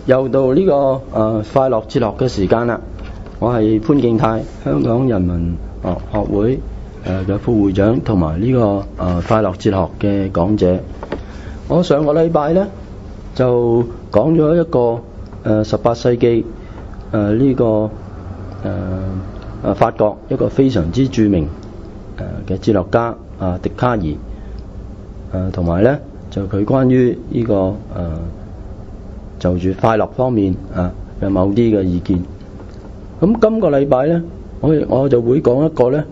又到呢個快樂哲學嘅時間啦！我係潘敬泰，香港人民學會嘅副會長，同埋呢個快樂哲學嘅講者。我上個禮拜呢就講咗一個18世紀呢個法國一個非常之著名嘅哲學家笛卡爾，同埋呢就佢關於呢個就住快樂方面嘅某啲嘅意見。咁今個禮拜呢，我就會講一個呢，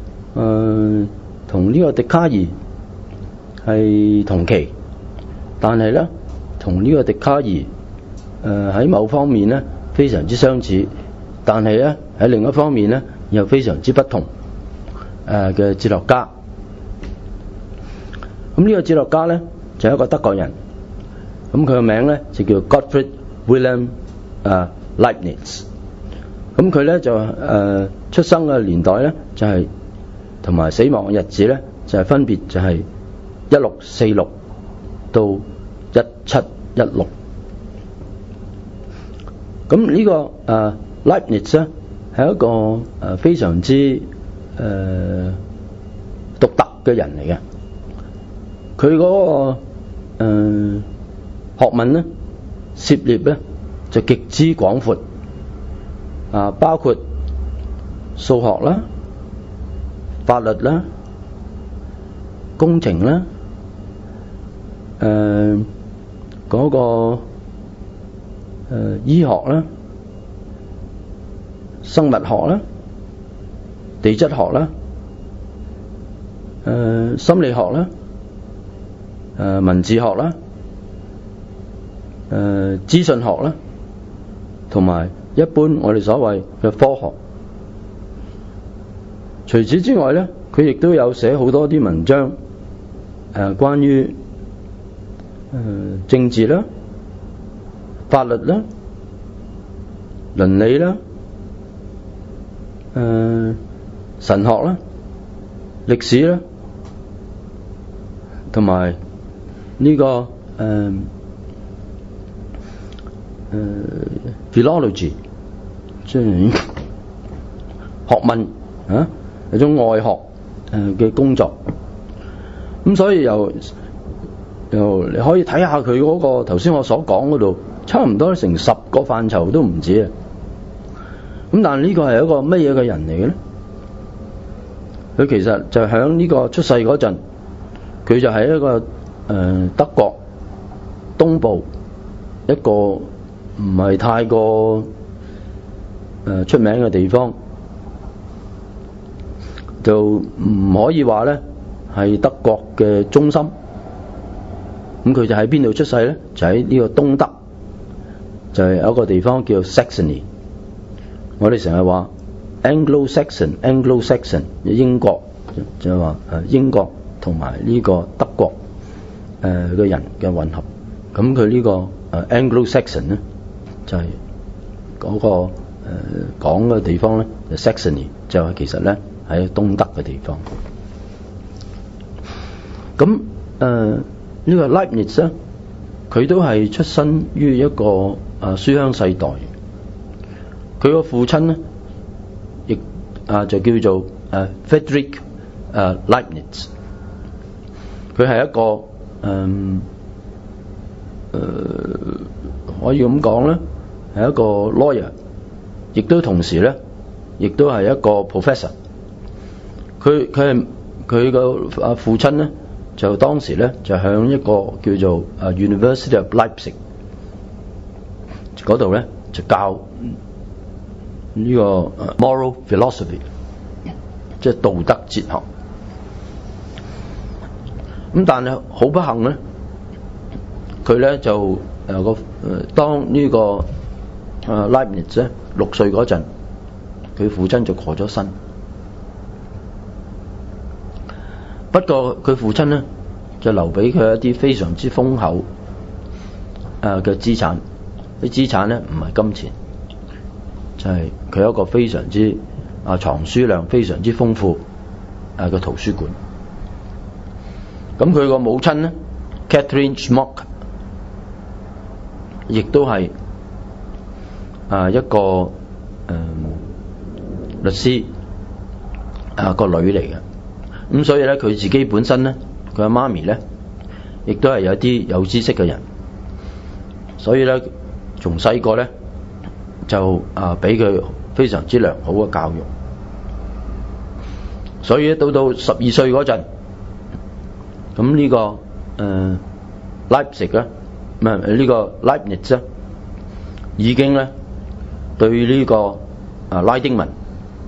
同呢個笛卡爾係同期，但係呢同呢個笛卡爾喺某方面呢非常之相似，但係呢喺另一方面呢又非常之不同嘅哲學家。咁呢個哲學家呢就係一個德國人，咁佢個名呢就叫 Gottfried Wilhelm Leibniz。咁佢呢就出生嘅年代呢就係同埋死亡嘅日子呢就係分別就係1646到1716。咁呢個Leibniz 呢係一個非常之獨特嘅人嚟嘅。佢嗰個學問呢涉獵呢就極之廣闊，包括數學啦、法律啦、工程啦、嗰個醫學啦、生物學啦、地質學啦、心理學啦、文字學啦、資訊學啦，同埋一般我哋所謂嘅科學。除此之外呢，佢亦都有寫好多啲文章，關於政治啦、法律啦、倫理啦、神學啦、歷史啦，同埋呢個philology， 即係學問一種外學嘅工作。咁所以又你可以睇下佢嗰個頭先我所講嗰度，差唔多成10個範疇都唔止啊。咁但係呢個係一個乜嘢嘅人嚟嘅咧？佢其實就響呢個出世嗰陣，佢就係一個德國東部一個唔係太過出名嘅地方，就唔可以話咧係德國嘅中心。咁佢就喺邊度出世咧？就喺呢個東德，就係有一個地方叫 Saxony。我哋成日話 Anglo-Saxon 英國，就係話英國同埋呢個德國嘅人嘅混合。咁佢呢個Anglo-Saxon 咧就係嗰個講嘅地方咧，就 Saxony 就係其實咧喺東德嘅地方。咁呢個 Leibniz 咧，佢都係出身於一個書香世代。佢個父親咧，亦就叫做Friedrich Leibniz。佢係一個可以咁講咧，係一個 lawyer， 亦都同時咧，亦都係一個 professor。佢個父親咧，就當時咧就響一個叫做University of Leipzig 嗰度咧就教呢個 moral philosophy， 即係道德哲學。咁但係好不幸咧，佢咧就當呢個Leibniz 咧6歲嗰陣，佢父親就過咗身。不過佢父親咧就留俾佢一啲非常之豐厚嘅資產，啲資產咧唔係金錢，就係佢有一個非常之藏書量非常之豐富嘅圖書館。咁佢個母親咧 Catherine Schmock 亦都係一個律師個女嚟嘅，咁所以咧佢自己本身咧，佢阿媽咪咧，亦都係有啲有知識嘅人，所以咧從細個咧就俾佢非常之良好嘅教育，所以到12歲嗰陣，咁呢個Leipzig 咧，唔係呢個 Leibniz 咧，已經咧對呢個拉丁文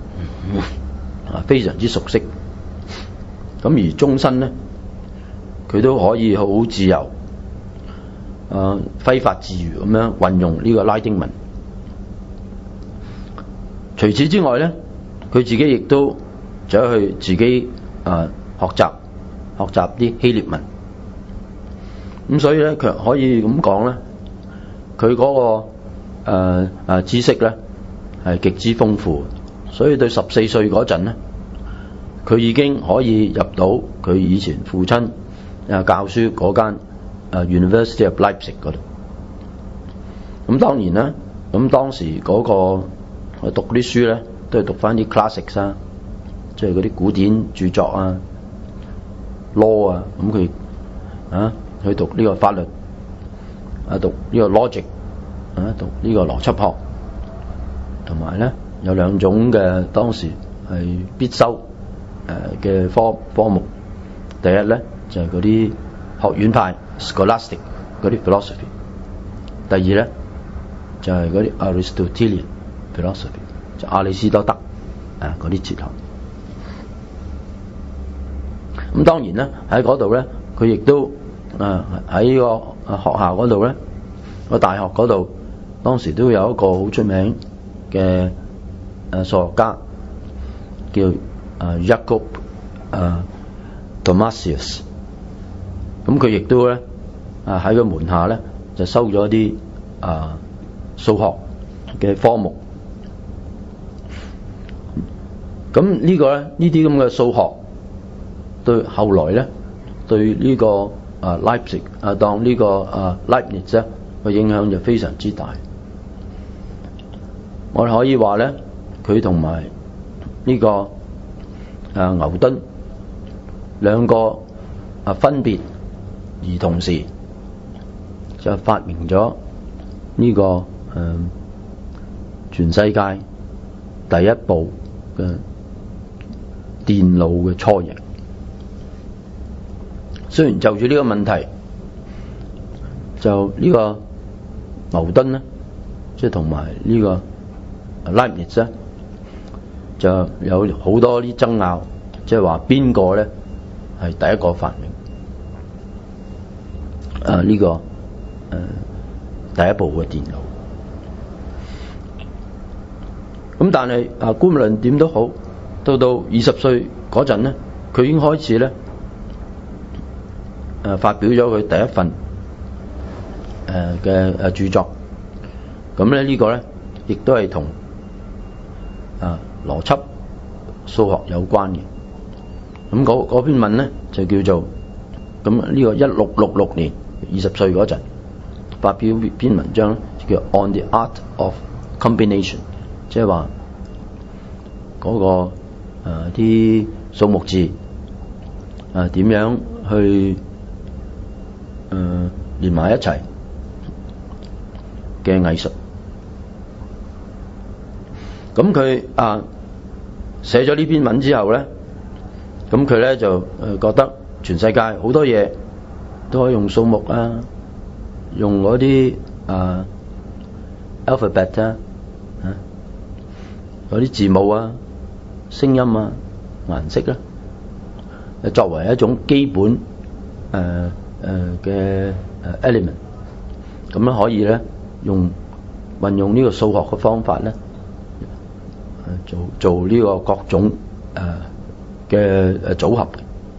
非常之熟悉，咁而終身咧佢都可以好自由揮發自如咁樣運用呢個拉丁文。除此之外咧，佢自己亦都走去自己學習啲希臘文。咁所以咧，佢可以咁講咧，佢嗰個知識咧係極之豐富。所以對14歲嗰陣咧，佢已經可以入到佢以前父親教書嗰間University of Leipzig 嗰度。咁當然啦，咁當時嗰個讀啲書咧，都係讀翻啲 classics 啊，即係嗰啲古典著作啊 ，law 啊，咁佢去讀呢個法律讀呢個 logic 讀呢個邏輯學，同埋咧有兩種嘅當時係必修嘅科目。第一咧就係嗰啲學院派 scholastic 嗰啲 philosophy， 第二咧就係嗰啲 Aristotelian philosophy， 就亞里士多德嗰啲哲學。咁當然咧喺嗰度咧，佢亦都喺個學校嗰度咧，個大學嗰度，當時都有一個好出名嘅數學家叫Jakob Thomasius。咁佢亦都咧喺個門下咧就收咗啲數學嘅科目。咁呢個咧呢啲咁嘅數學對後來咧對呢個Leipzig 當呢個Leibniz 咧個影響就非常之大。我哋可以話咧，佢同埋呢個牛頓兩個分別而同時就發明咗呢個全世界第一部嘅電腦嘅雛形。雖然就住呢個問題，就呢個牛頓咧，即係同埋呢個Leibniz咧，就有好多啲爭拗，即係話邊個咧係第一個發明呢個第一部嘅電腦。咁但係無論點都好，到20歲嗰陣咧，佢已經開始咧發表咗佢第一份嘅著作。咁咧呢個咧亦都係同邏輯數學有關嘅。咁嗰篇文咧就叫做咁呢個1666年20歲嗰陣發表篇文章，叫 On the Art of Combination， 即係話嗰個啲數目字點樣去連埋一齊嘅藝術。咁佢寫咗呢篇文之後咧，咁佢咧就覺得全世界好多嘢都可以用數目用嗰啲alphabet 嗰啲字母聲音顏色作為一種基本嘅element， 咁樣可以咧運用呢個數學嘅方法咧做呢個各種嘅組合。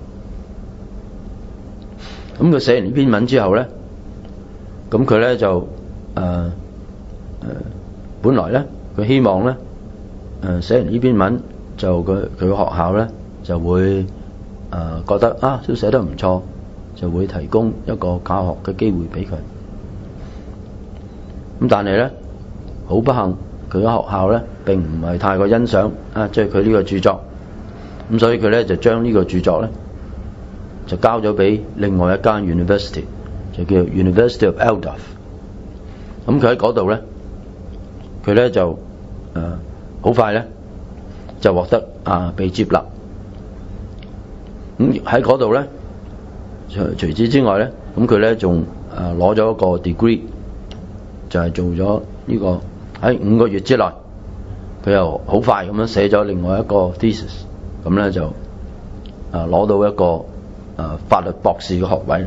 咁佢寫完呢篇文之後咧，咁佢咧就本來咧佢希望咧寫完呢篇文就佢個學校咧就會覺得都寫得唔錯，就會提供一個教學嘅機會俾佢。咁但係咧好不幸，佢嘅學校咧並唔係太過欣賞即係佢呢個著作，咁所以佢咧就將呢個著作咧就交咗俾另外一間 university， 就叫 University of Aldorf。咁佢喺嗰度咧，佢咧就好快咧就獲得被接納。咁喺嗰度咧，除此之外咧，咁佢咧仲攞咗一個 degree， 就係做咗呢個喺5個月之內，佢又好快咁樣寫咗另外一個 thesis， 咁咧就攞到一個法律博士嘅學位。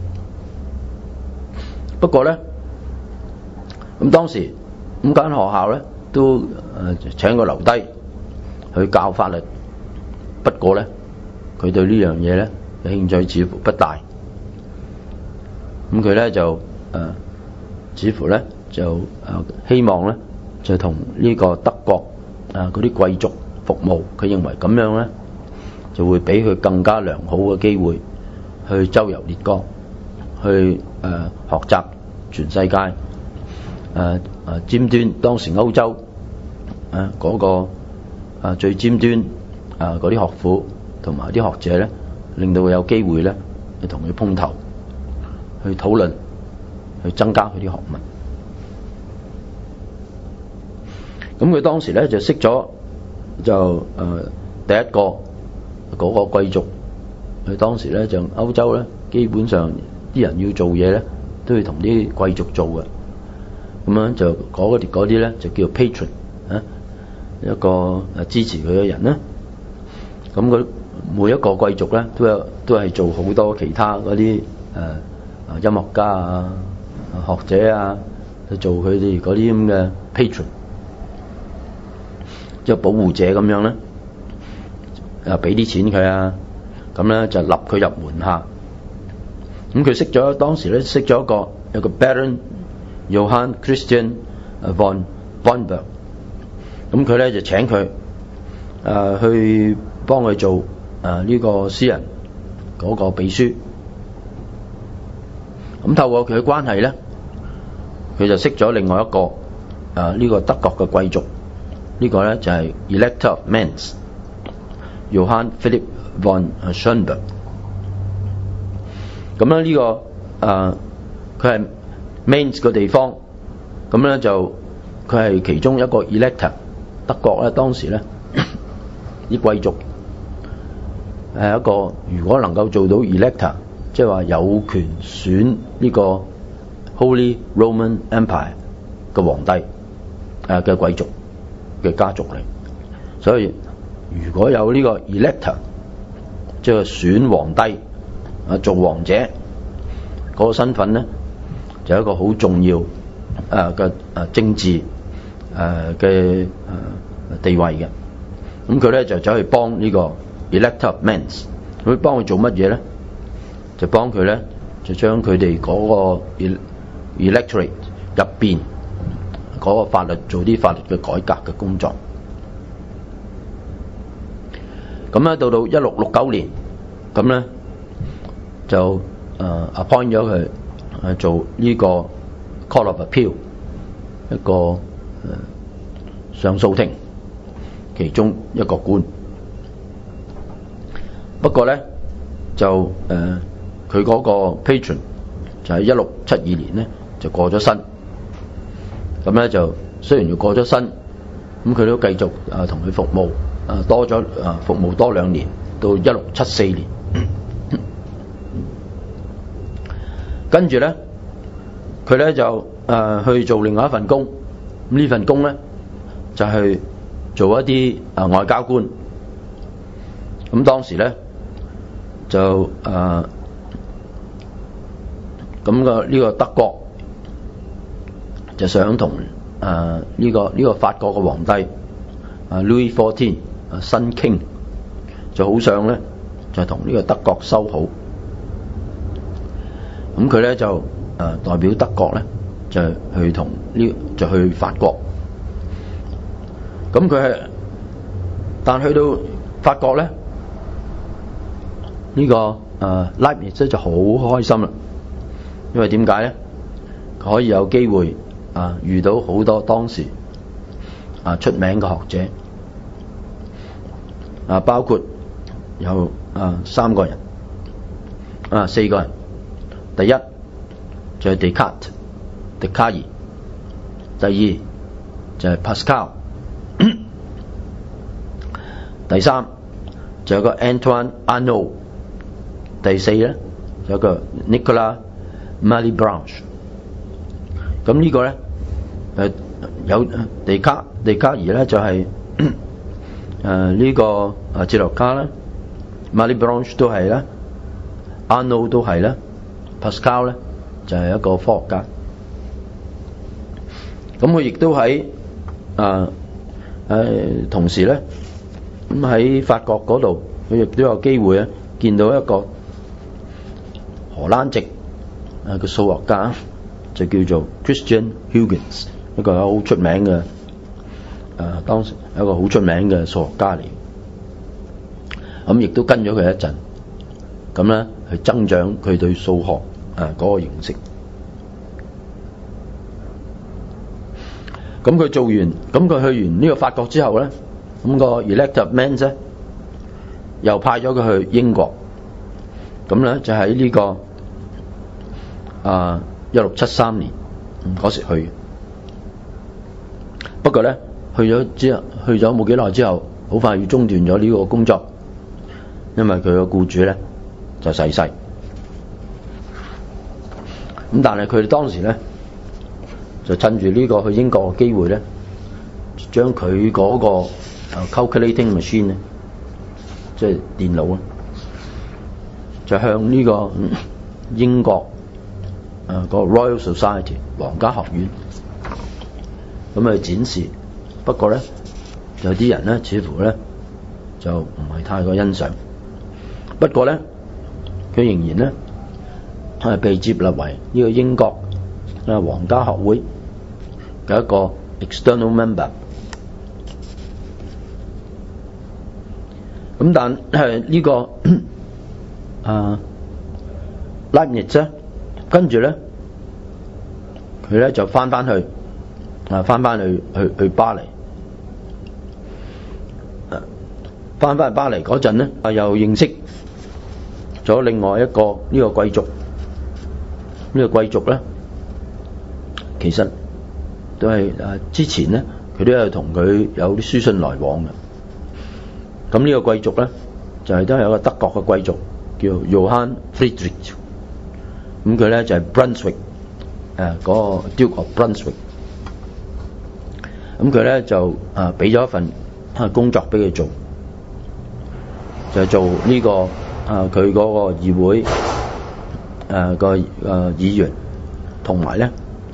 不過咧，咁當時咁間學校咧都請佢留低去教法律，不過咧佢對呢樣嘢咧嘅興趣似乎不大。咁佢咧就似乎咧就希望咧就同呢個德國嗰啲貴族服務，佢認為咁樣咧就會俾佢更加良好嘅機會去周遊列國，去學習全世界尖端當時歐洲嗰個最尖端嗰啲學府同埋啲學者咧，令到佢有機會咧去同佢碰頭，去討論，去增加佢啲學問。咁佢當時咧就識咗就第一個嗰個貴族，佢當時咧就歐洲咧基本上啲人要做嘢咧都要同啲貴族做嘅，咁樣就嗰啲咧就叫 patron 一個支持佢嘅人啦。咁佢每一個貴族咧都係做好多其他嗰啲音樂家學者去做佢哋嗰啲咁嘅 patron， 即係保護者咁樣咧，俾啲錢佢咁咧就立佢入門下。咁佢當時咧識咗有個 Baron Johann Christian von Bonberg， 咁佢咧就請佢去幫佢做呢個詩人嗰個秘書。咁透過佢嘅關係咧，佢就識咗另外一個呢個德國嘅貴族，呢個咧就係 Elector of Mainz Johann Philipp von Schönberg。咁咧呢個佢係 Mainz 個地方，咁咧就佢係其中一個 Elector。德國咧當時咧啲貴族係一個如果能夠做到 Elector， 即係話有權選呢個 Holy Roman Empire 嘅皇帝嘅貴族嘅家族嚟，所以如果有呢個 Elector， 即係選皇帝做王者嗰個身份咧，就係一個好重要嘅政治嘅地位嘅。咁佢咧就走去幫呢個 Elector of Mainz， 佢幫佢做乜嘢咧？就幫佢咧就將佢哋嗰個 electorate 入邊嗰個法律做啲法律嘅改革嘅工作。咁咧到1669年，咁咧就appoint 咗佢做呢個 Court of Appeal， 一個上訴庭其中一個官。不過咧就佢嗰個 patron 就喺1672年咧就過咗身。咁咧就雖然要過咗身，咁佢都繼續同佢服務，服務多2年，到1674年。跟住咧佢咧就去做另外一份工。咁呢份工咧就係做一啲外交官。咁當時咧就咁呢個德國就想同呢個法國嘅皇帝Louis XIV 新 King 就好想咧就同呢個德國修好。咁佢咧就代表德國咧就去法國。咁但去到法國咧呢個Leibniz就好開心啦，因為點解咧？佢可以有機會遇到好多當時出名嘅學者包括有4個人。第一就係笛卡爾，第二就係 Pascal， 第三就有個 Antoine Arnauld， 第四咧就有個 Nicolas Malebranche。咁呢個咧有笛卡爾咧就係呢個哲學家啦， Malebranche 都係啦，Arnauld 都係啦，Pascal 咧就係一個科學家。咁佢亦都喺同時咧，咁喺法國嗰度，佢亦都有機會咧見到一個荷蘭籍嘅數學家，就叫做 Christian Huygens， 一個好出名嘅當時一個好出名嘅數學家嚟。咁亦都跟咗佢一陣，咁咧去增長佢對數學嗰個認識。咁佢做完，咁佢去完呢個法國之後咧，咁個 Elector of Mainz咧又派咗佢去英國。咁咧就喺呢個1673年嗰時去。不過咧去咗冇幾耐之後，好快要中斷咗呢個工作，因為佢個僱主咧就逝世。咁但係佢哋當時咧就趁住呢個去英國嘅機會咧，將佢嗰個calculating machine 咧，即係電腦啊，就向呢個英國嗰個 Royal Society 皇家學院咁去展示。不過咧有啲人咧似乎咧就唔係太過欣賞。不過咧佢仍然咧係被接納為呢個英國皇家學會嘅一個 external member。咁但係呢個Leibniz 咧，跟住咧佢咧就翻去巴黎。翻去巴黎嗰陣咧，又認識咗另外一個呢個貴族。呢個貴族咧，其實都係之前咧，佢都係同佢有啲書信來往嘅。咁呢個貴族咧，就係都係一個德國嘅貴族，叫 Johann Friedrich。咁佢咧就係 Brunswick 嗰個 Duke of Brunswick。咁佢咧就俾咗一份工作俾佢做，就係做呢個佢嗰個議會個議員，同埋咧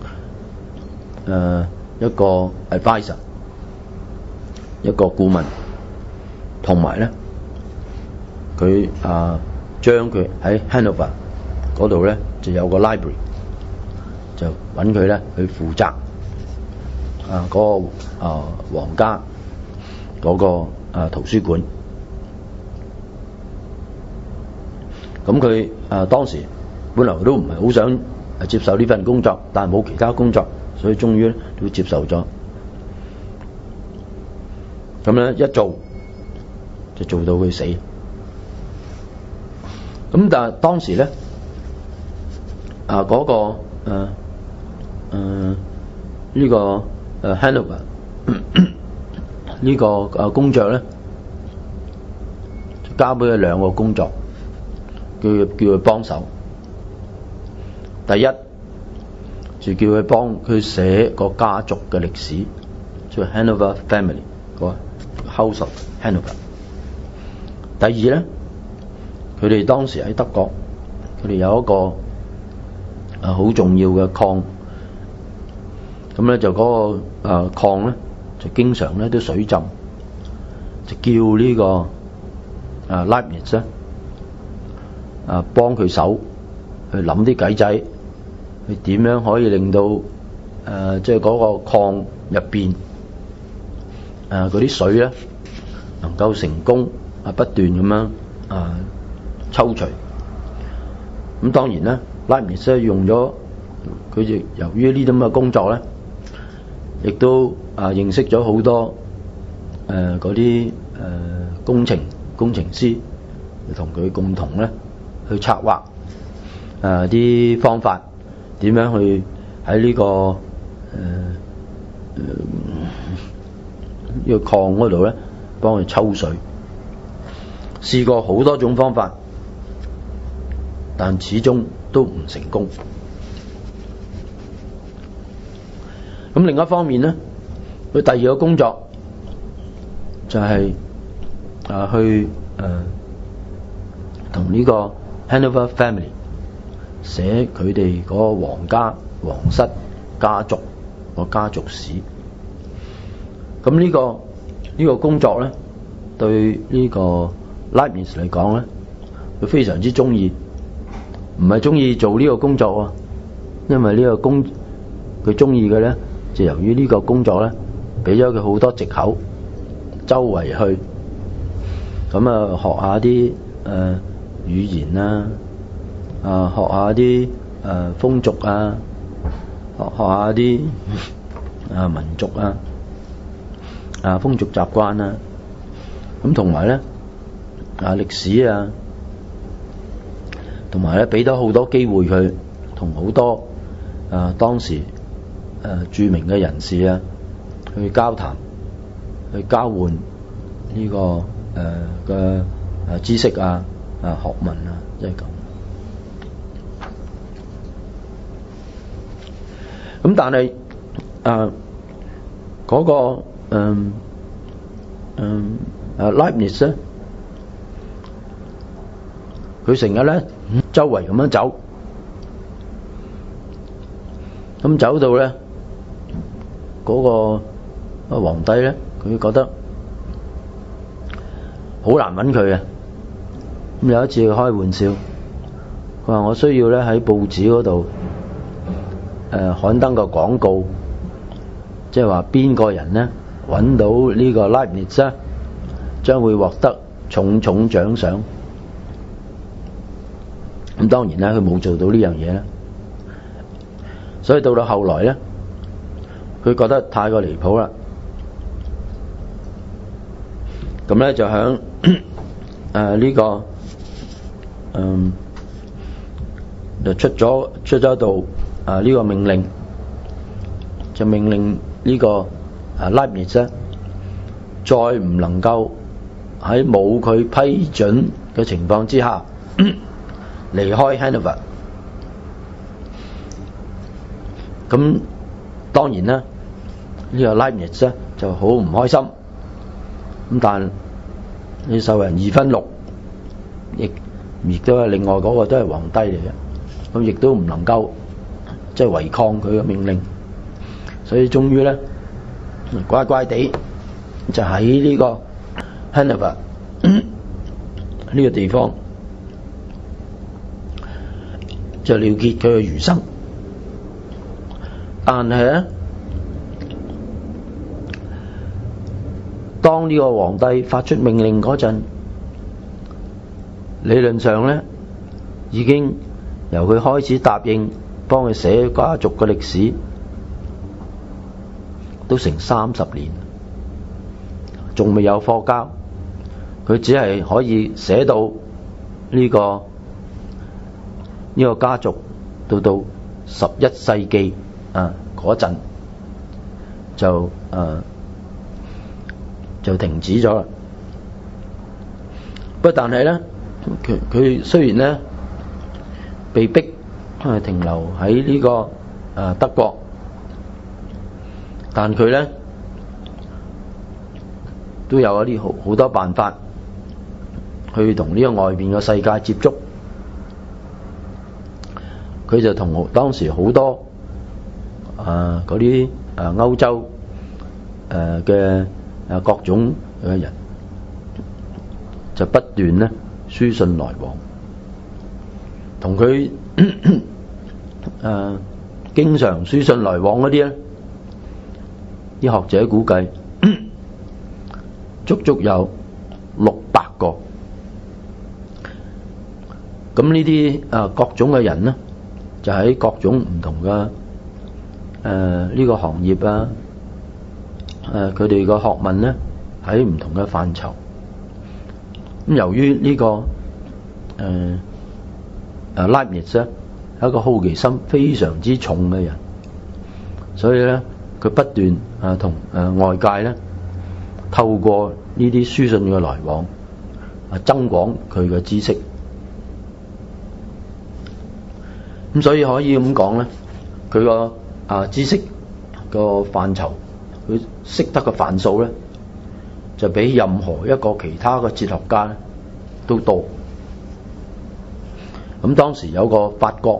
一個 advisor， 一個顧問，同埋咧佢將佢喺 Hanover 嗰度咧就有個 library， 就揾佢咧去負責嗰個皇家嗰個圖書館。咁佢當時本來都唔係好想接受呢份工作，但係冇其他工作，所以終於都接受咗。咁咧一做就做到佢死。咁但係當時咧嗰個呢個Hanover 呢個公爵咧，交俾佢兩個工作，叫佢幫手。第一就叫佢幫佢寫個家族嘅歷史，即係 Hanover Family 個 House of Hanover。第二咧，佢哋當時喺德國，佢哋有一個好重要嘅礦，咁咧就嗰個礦咧就經常咧都水浸，就叫呢個Leibniz 咧幫佢手去諗啲計仔，去點樣可以令到即係嗰個礦入邊嗰啲水咧能夠成功不斷咁樣抽除。咁當然咧，Leibniz用咗佢，由於呢啲咁嘅工作咧， 亦都認識咗好多嗰啲工程師，同佢共同咧去策劃啲方法，點樣去喺呢個呢個礦嗰度咧幫佢抽水。試過好多種方法，但始終都唔成功。咁另一方面咧，佢第二個工作就係去同呢個 Hanover Family 寫佢哋嗰個皇室家族個家族史。咁呢個工作咧，對呢個 Leibniz 嚟講咧，佢非常之中意，唔係中意做呢個工作啊，因為呢個佢中意嘅咧，就由於呢個工作咧，俾咗佢好多藉口，周圍去咁學下啲語言啦，學下啲風俗啊，學下啲民族啊，風俗習慣啊，咁同埋咧歷史啊，同埋咧俾咗好多機會佢同好多當時著名嘅人士啊去交談，去交換呢個嘅知識啊學問啊，即係咁。咁但係嗰個Leibniz 咧，佢成日咧周圍咁樣走，咁走到咧嗰個皇帝咧，佢覺得好難揾佢嘅。咁有一次佢開玩笑，佢話我需要咧喺報紙嗰度刊登個廣告，即係話邊個人咧揾到呢個 Leibniz 咧，將會獲得重重獎賞。咁當然啦，佢冇做到呢樣嘢啦。所以到後來咧，佢覺得太過離譜啦，咁咧就響呢個就出咗道呢個命令，就命令呢個Leibniz 咧，再唔能夠喺冇佢批准嘅情況之下離開 Hanover。咁當然啦，呢個 Leibniz 咧就好唔開心。咁但你受人2分6，亦都係另外嗰個都係皇帝嚟嘅，咁亦都唔能夠即係違抗佢嘅命令，所以終於咧乖乖地就喺呢個 Hanover 呢個地方就了結佢嘅餘生。但係咧，當呢個皇帝發出命令嗰陣，理論上咧已經由佢開始答應幫佢寫家族嘅歷史，都成30年，仲未有課交。佢只係可以寫到呢個家族到11世紀嗰陣就停止咗啦。不過但係咧，佢雖然咧被逼停留喺呢個德國，但佢咧都有一啲好多辦法去同呢個外邊嘅世界接觸。佢就同當時好多嗰啲歐洲嘅各種嘅人就不斷咧書信來往，同佢經常書信來往嗰啲咧，啲學者估計足足有600個。咁呢啲各種嘅人咧，就喺各種唔同嘅呢個行業佢哋個學問咧喺唔同嘅範疇。咁由於呢個Leibniz 咧係一個好奇心非常之重嘅人，所以咧佢不斷同外界咧透過呢啲書信嘅來往增廣佢嘅知識。咁所以可以咁講咧，佢個知識個範疇，佢識得嘅範數咧，就比任何一個其他嘅哲學家咧都多。咁當時有個法國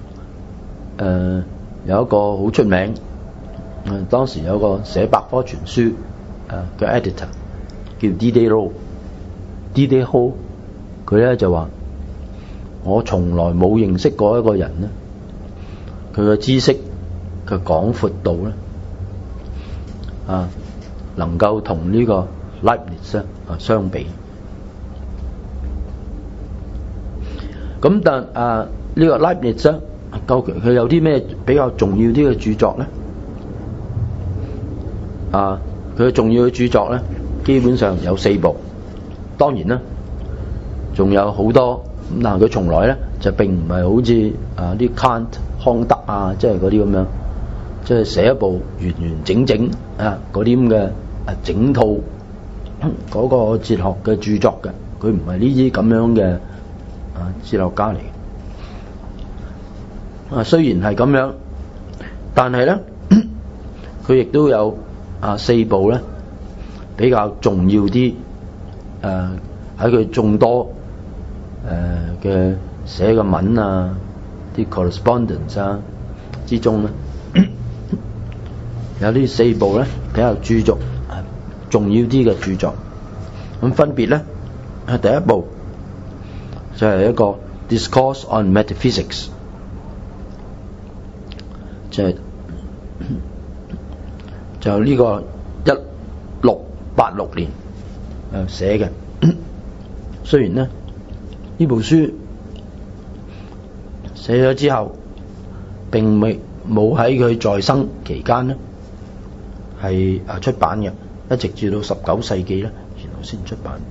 有一個好出名，當時有個寫百科全書嘅 editor 叫 Diderot，佢咧就話：我從來冇認識過一個人咧，佢嘅知識嘅廣闊度咧能夠同呢個 Leibniz 相比。咁但呢個 Leibniz 究竟佢有啲咩比較重要啲嘅著作咧？佢嘅重要嘅著作咧，基本上有4部。當然啦，仲有好多。咁但係佢從來咧就並唔係好似啲 Kant 康德即係嗰啲咁樣，即係寫一部完完整整嗰啲咁嘅整套嗰個哲學嘅著作嘅。佢唔係呢啲咁樣嘅哲學家嚟嘅。雖然係咁樣，但係咧佢亦都有4部咧比較重要啲，喺佢眾多嘅寫嘅文啲 correspondence 之中咧，有呢4部咧比較重要啲嘅著作。咁分別咧，第一部就係一個 Discourse on Metaphysics， 就呢個1686年寫嘅。雖然咧呢部書寫咗之後並冇喺佢在生期間咧係出版嘅，一直至到19世紀咧然後先出版。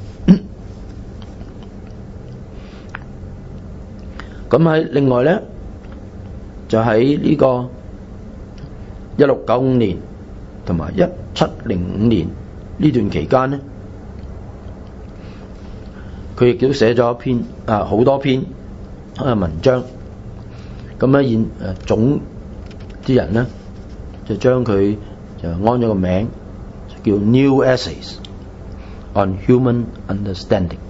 咁喺另外咧就喺呢個1695年同埋1705年呢段期間咧，佢亦都寫咗一篇好多篇文章。咁咧總啲人咧就將佢就安咗個名，叫 New Essays on Human Understanding。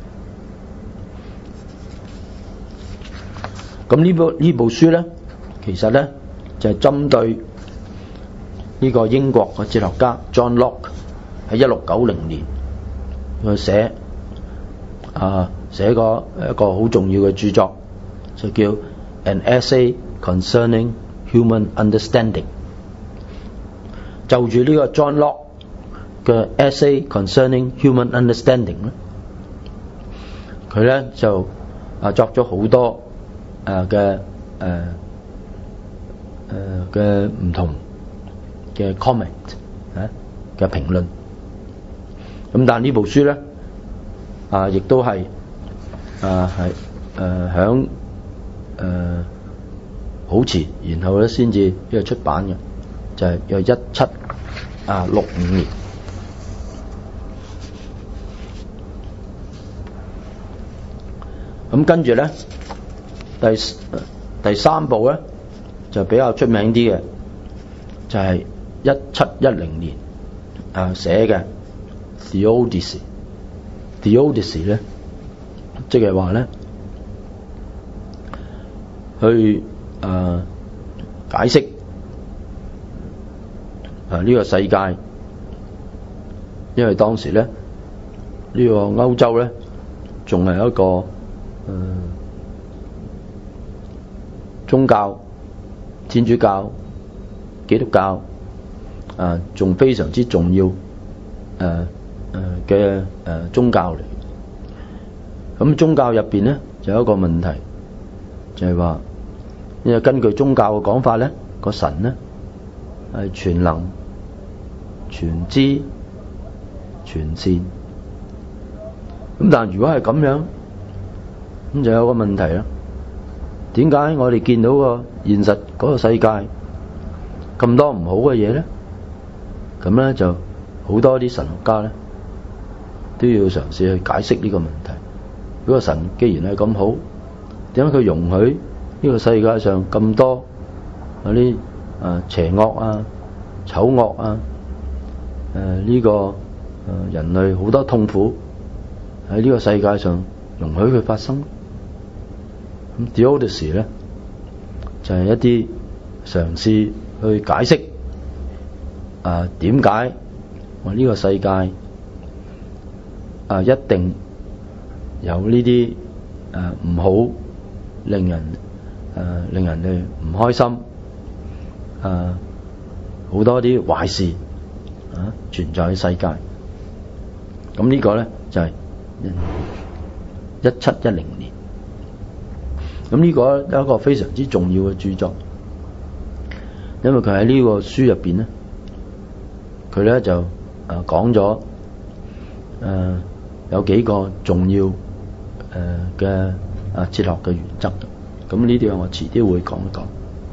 咁呢部書咧，其實咧就係針對呢個英國嘅哲學家 John Locke 喺1690年佢寫過一個好重要嘅著作，就叫 An Essay Concerning Human Understanding。就住呢個 John Locke 嘅 Essay Concerning Human Understanding 咧，佢咧就作咗好多嘅唔同嘅 comment 嘅評論。咁但係呢部書咧亦都係響好遲，然後咧先至呢個出版嘅，就係有1765年。咁跟住咧第3部咧就比較出名啲嘅，就係1710年寫嘅 Theodicy 咧，即係話咧去解釋呢個世界，因為當時咧呢個歐洲咧仲係一個宗教，天主教、基督教仲非常之重要嘅宗教嚟。咁宗教入邊咧就有一個問題，就係話，因為根據宗教嘅講法咧，個神咧係全能全知全善。咁但如果係咁樣，咁就有個問題啦。點解我哋見到個現實嗰個世界咁多唔好嘅嘢咧？咁咧就好多啲神學家咧都要嘗試去解釋呢個問題。如果神既然係咁好，點解佢容許呢個世界上咁多嗰啲邪惡啊、醜惡啊、呢個人類好多痛苦喺呢個世界上容許佢發生？咁 Theodicy 咧就係一啲嘗試去解釋點解我呢個世界一定有呢啲唔好，令人哋唔開心，好多啲壞事存在喺世界。咁呢個咧就係1710年。咁呢個有一個非常之重要嘅著作，因為佢喺呢個書入邊咧，佢咧就講咗有幾個重要嘅哲學嘅原則。咁呢啲我遲啲會講一講。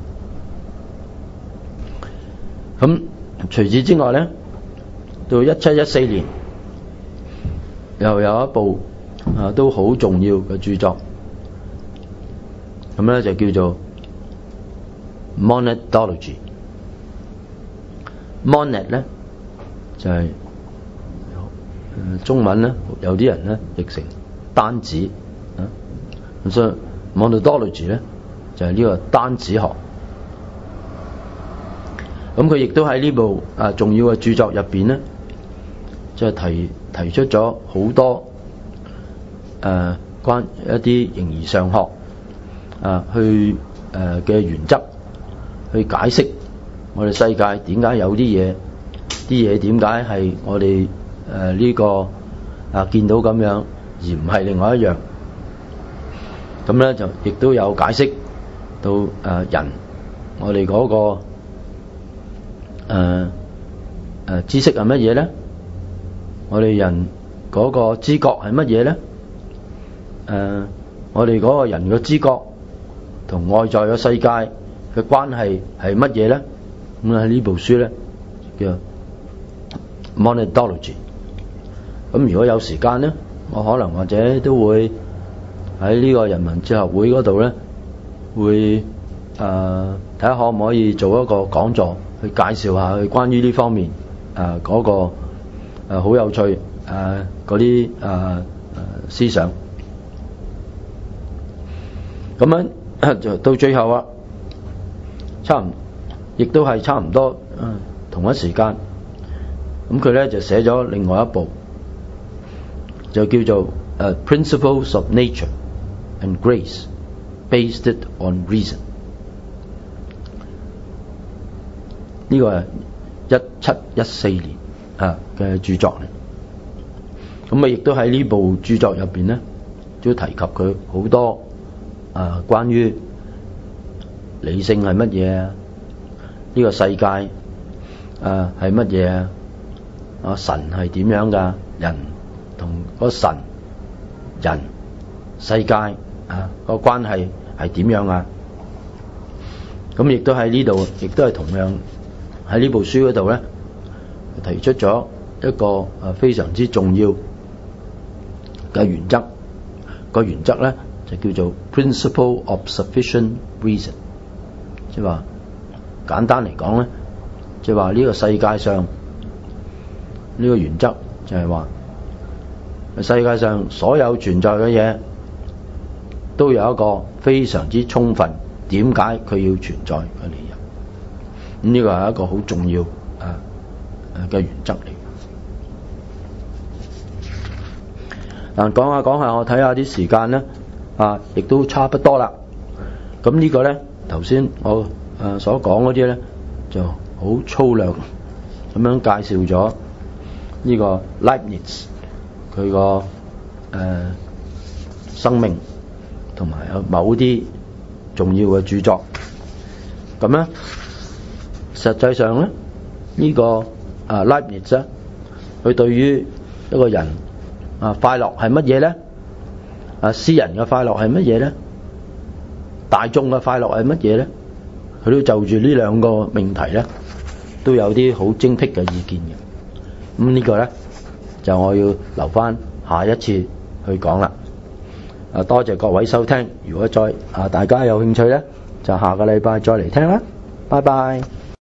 咁除此之外咧，到1714年又有一部都好重要嘅著作。咁咧就叫做 Monadology。Monad 咧就係中文咧，有啲人咧譯成單子咁所以 Monadology 咧就係呢個單子學。咁佢亦都喺呢部重要嘅著作入邊咧，即係提出咗好多關一啲形而上學去嘅原則，去解釋我哋世界點解有啲嘢點解係我哋呢個見到咁樣，而唔係另外一樣。咁咧就亦都有解釋到人我哋嗰個知識係乜嘢咧？我哋人嗰個知覺係乜嘢咧？我哋嗰個人嘅知覺同外在嘅世界嘅關係係乜嘢咧？咁喺呢部書咧叫 Monadology。咁如果有時間咧，我可能或者都會喺呢個人民哲學會嗰度咧，會睇下可唔可以做一個講座，去介紹下佢關於呢方面嗰個好有趣嗰啲思想。咁樣就到最後亦都係差唔多同一時間。咁佢咧就寫咗另外一部，就叫做Principles of Nature and Grace Based on Reason。呢個係1714年嘅著作嚟。咁亦都喺呢部著作入邊咧，都提及佢好多關於理性係乜嘢啊？呢個世界係乜嘢啊？神係點樣㗎？人同個神、人、世界個關係係點樣啊？咁亦都喺呢度，亦都係同樣喺呢部書嗰度咧，提出咗一個非常之重要嘅原則。個原則咧就叫做 Principle of Sufficient Reason， 即係話簡單嚟講咧，即係話呢個世界上呢個原則就係話世界上所有存在嘅嘢都有一個非常之充分點解佢要存在嘅理由。咁呢個係一個好重要嘅原則嚟。嗱，講下講下，我睇下啲時間咧，亦都差不多啦。咁呢個咧，頭先我所講嗰啲咧，就好粗略咁樣介紹咗呢個 Leibniz 佢個生命同埋有某啲重要嘅著作。咁咧，實際上咧，呢個 Leibniz，佢對於一個人快樂係乜嘢呢？私人嘅快樂係乜嘢呢？大眾嘅快樂係乜嘢呢？佢都就住呢兩個命題呢，都有啲好精闢嘅意見嘅。咁呢個呢，就我要留翻下一次去講啦。多謝各位收聽。如果大家有興趣呢，就下個禮拜再嚟聽啦。拜拜。